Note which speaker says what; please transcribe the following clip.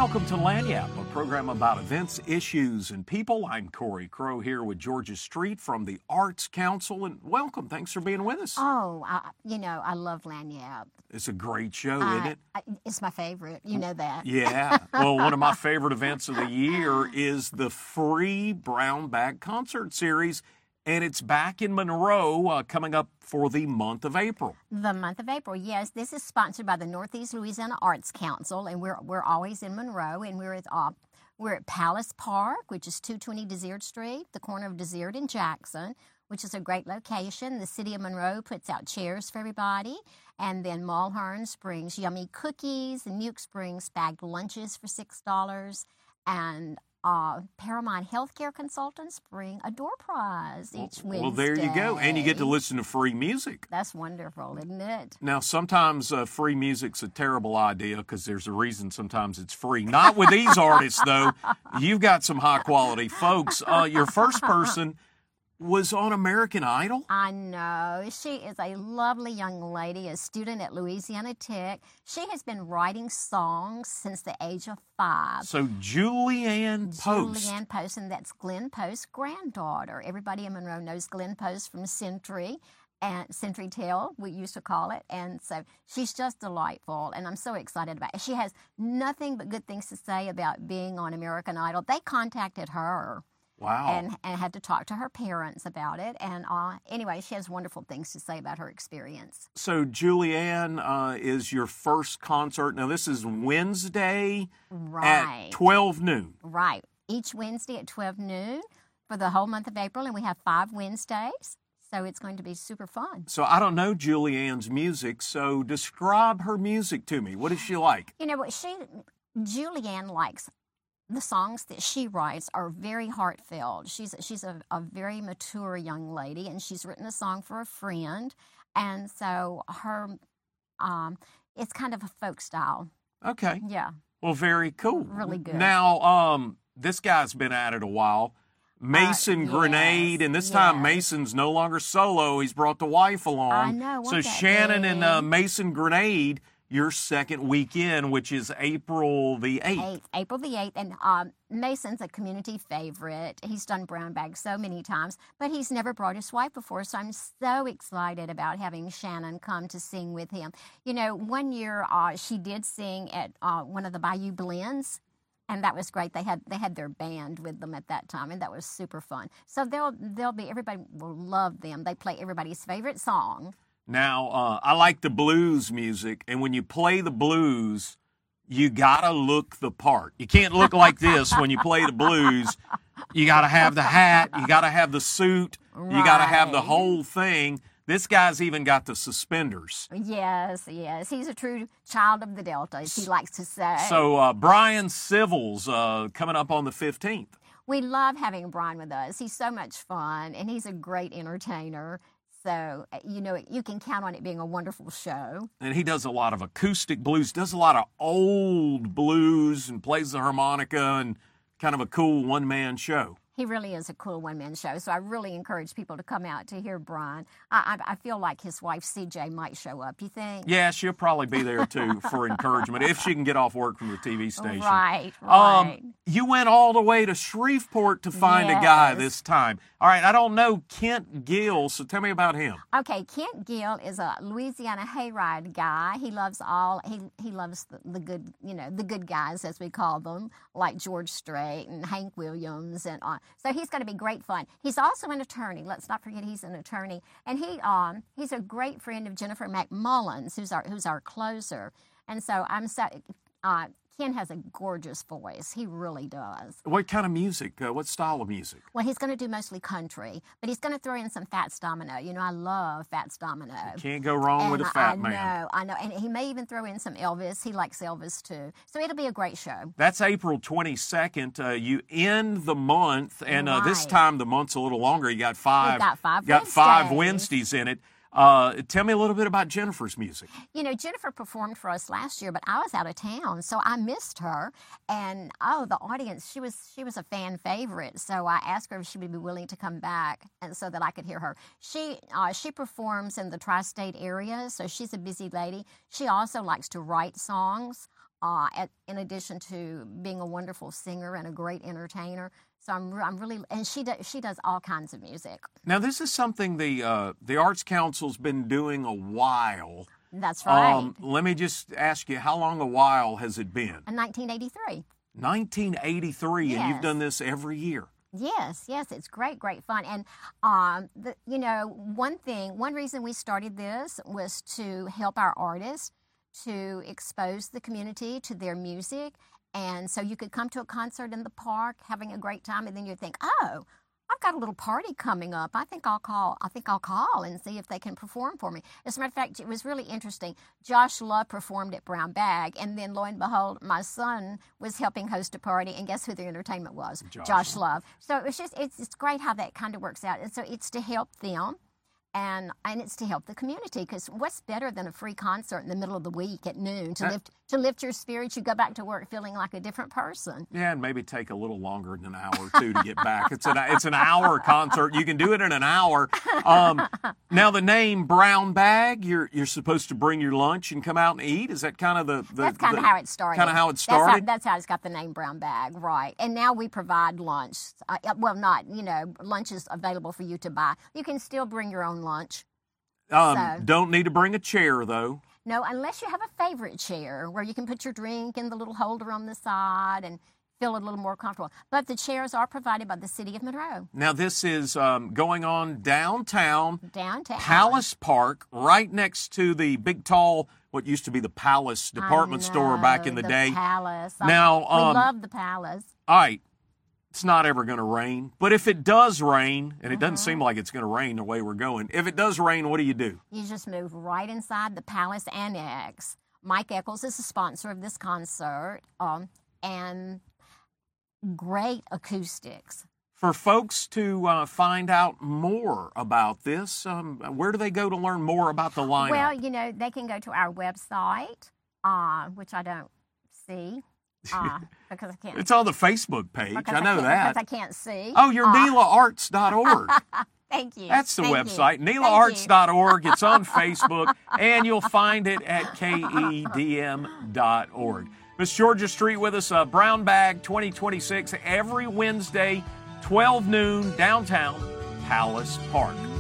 Speaker 1: Welcome to Lagniappe, a program about events, issues, and people. I'm Corey Crow here with Georgia Street from the Arts Council, and welcome. Thanks for being with us.
Speaker 2: Oh, I love Lagniappe.
Speaker 1: It's a great show, isn't it?
Speaker 2: It's my favorite. You know that.
Speaker 1: Yeah. Well, one of my favorite events of the year is the free Brown Bag Concert Series, and it's back in Monroe coming up for the month of April.
Speaker 2: The month of April, yes. This is sponsored by the Northeast Louisiana Arts Council, and we're always in Monroe, and we're at Palace Park, which is 220 Desert Street, the corner of Desert and Jackson, which is a great location. The city of Monroe puts out chairs for everybody, and then Mulhern brings yummy cookies, and Nuke brings bagged lunches for $6, and Paramount Healthcare Consultants bring a door prize each Wednesday.
Speaker 1: Well, there you go. And you get to listen to free music.
Speaker 2: That's wonderful, isn't it?
Speaker 1: Now, sometimes free music's a terrible idea because there's a reason sometimes it's free. Not with these artists, though. You've got some high-quality folks. Your first person was on American Idol?
Speaker 2: I know. She is a lovely young lady, a student at Louisiana Tech. She has been writing songs since the age of 5.
Speaker 1: So Julianne Post.
Speaker 2: Julianne Post, and that's Glenn Post's granddaughter. Everybody in Monroe knows Glenn Post from Century and Century Tale, we used to call it. And so she's just delightful, and I'm so excited about it. She has nothing but good things to say about being on American Idol. They contacted her.
Speaker 1: Wow.
Speaker 2: And had to talk to her parents about it. And anyway, she has wonderful things to say about her experience.
Speaker 1: So Julianne is your first concert. Now, this is Wednesday at 12 noon.
Speaker 2: Right. Each Wednesday at 12 noon for the whole month of April. And we have 5 Wednesdays. So it's going to be super fun.
Speaker 1: So I don't know Julianne's music. So describe her music to me. What does she like?
Speaker 2: You know what? Julianne likes... The songs that she writes are very heartfelt. She's a very mature young lady, and she's written a song for a friend, and so her it's kind of a folk style.
Speaker 1: Okay.
Speaker 2: Yeah.
Speaker 1: Well, very cool.
Speaker 2: Really good.
Speaker 1: Now, this guy's been at it a while. Mason Grenade, and this time Mason's no longer solo. He's brought the wife along.
Speaker 2: I know.
Speaker 1: So Shannon and Mason Grenade, your second weekend, which is April the 8th.
Speaker 2: April the 8th. And Mason's a community favorite. He's done Brown Bag so many times, but he's never brought his wife before, so I'm so excited about having Shannon come to sing with him. You know, one year she did sing at one of the Bayou Blends, and that was great. They had their band with them at that time, and that was super fun. So everybody will love them. They play everybody's favorite song.
Speaker 1: Now, I like the blues music, and when you play the blues, you got to look the part. You can't look like this when you play the blues. You got to have the hat. You got to have the suit. Right. You got to have the whole thing. This guy's even got the suspenders.
Speaker 2: Yes. He's a true child of the Delta, as he likes to say.
Speaker 1: So, Brian Civils coming up on the 15th.
Speaker 2: We love having Brian with us. He's so much fun, and he's a great entertainer. So, you know, you can count on it being a wonderful show.
Speaker 1: And he does a lot of acoustic blues, does a lot of old blues, and plays the harmonica, and kind of a cool one-man show.
Speaker 2: He really is a cool one-man show, so I really encourage people to come out to hear Brian. I feel like his wife, CJ, might show up, you think?
Speaker 1: Yeah, she'll probably be there, too, for encouragement, if she can get off work from the TV station.
Speaker 2: Right.
Speaker 1: You went all the way to Shreveport to find a guy this time. All right, I don't know Kent Gill, so tell me about him.
Speaker 2: Okay, Kent Gill is a Louisiana hayride guy. He loves he loves the good, you know, the good guys, as we call them, like George Strait and Hank Williams and so he's going to be great fun. He's also an attorney. Let's not forget he's an attorney, and he's a great friend of Jennifer McMullins, who's our closer. And so Ken has a gorgeous voice. He really does.
Speaker 1: What kind of music? What style of music?
Speaker 2: Well, he's going to do mostly country, but he's going to throw in some Fats Domino. You know, I love Fats Domino.
Speaker 1: You can't go wrong with a fat man.
Speaker 2: I know. And he may even throw in some Elvis. He likes Elvis, too. So it'll be a great show.
Speaker 1: That's April 22nd. You end the month, and this time the month's a little longer. You got five.
Speaker 2: We've got 5
Speaker 1: Wednesdays in it. Tell me a little bit about Jennifer's music.
Speaker 2: You know, Jennifer performed for us last year, but I was out of town, so I missed her. And the audience, she was a fan favorite. So I asked her if she would be willing to come back, and so that I could hear her. She performs in the tri-state area, so she's a busy lady. She also likes to write songs. in addition to being a wonderful singer and a great entertainer. So I'm really, and she does all kinds of music.
Speaker 1: Now, this is something the Arts Council's been doing a while.
Speaker 2: That's right.
Speaker 1: Let me just ask you, how long a while has it been?
Speaker 2: In 1983.
Speaker 1: 1983,
Speaker 2: Yes.
Speaker 1: and you've done this every year.
Speaker 2: Yes, it's great fun. And, one reason we started this was to help our artists to expose the community to their music. And so you could come to a concert in the park having a great time, and then you'd think, oh, I've got a little party coming up. I think I'll call and see if they can perform for me. As a matter of fact, it was really interesting. Josh Love performed at Brown Bag, and then lo and behold, my son was helping host a party, and guess who the entertainment was? Josh Love. So it's great how that kind of works out. And so it's to help them. And it's to help the community, because what's better than a free concert in the middle of the week at noon to lift your spirits? You go back to work feeling like a different person.
Speaker 1: Yeah, and maybe take a little longer than an hour or two to get back. It's an hour concert. You can do it in an hour. Now the name Brown Bag, you're supposed to bring your lunch and come out and eat. Is that kind of
Speaker 2: that's kind of how it started?
Speaker 1: Kind of how it started.
Speaker 2: That's how it's got the name Brown Bag, right? And now we provide lunch. Lunch is available for you to buy. You can still bring your own lunch.
Speaker 1: Don't need to bring a chair, though.
Speaker 2: No, unless you have a favorite chair where you can put your drink in the little holder on the side and feel a little more comfortable. But the chairs are provided by the City of Monroe.
Speaker 1: Now, this is going on downtown.
Speaker 2: Palace
Speaker 1: Park, right next to the big, tall, what used to be the Palace department store back in the day.
Speaker 2: Palace.
Speaker 1: Now,
Speaker 2: we love the Palace.
Speaker 1: All right. It's not ever going to rain. But if it does rain, and it doesn't seem like it's going to rain the way we're going, if it does rain, what do? You
Speaker 2: just move right inside the Palace Annex. Mike Eccles is the sponsor of this concert, and great acoustics.
Speaker 1: For folks to find out more about this, where do they go to learn more about the lineup?
Speaker 2: Well, they can go to our website, which I don't see. Because I can't.
Speaker 1: It's on the Facebook page. I know that.
Speaker 2: Because I can't see.
Speaker 1: Oh, you're NelaArts.org.
Speaker 2: Thank you.
Speaker 1: That's the website, NelaArts.org. It's on Facebook, and you'll find it at KEDM.org. Miss Georgia Street with us, Brown Bag 2026, every Wednesday, 12 noon, downtown Palace Park.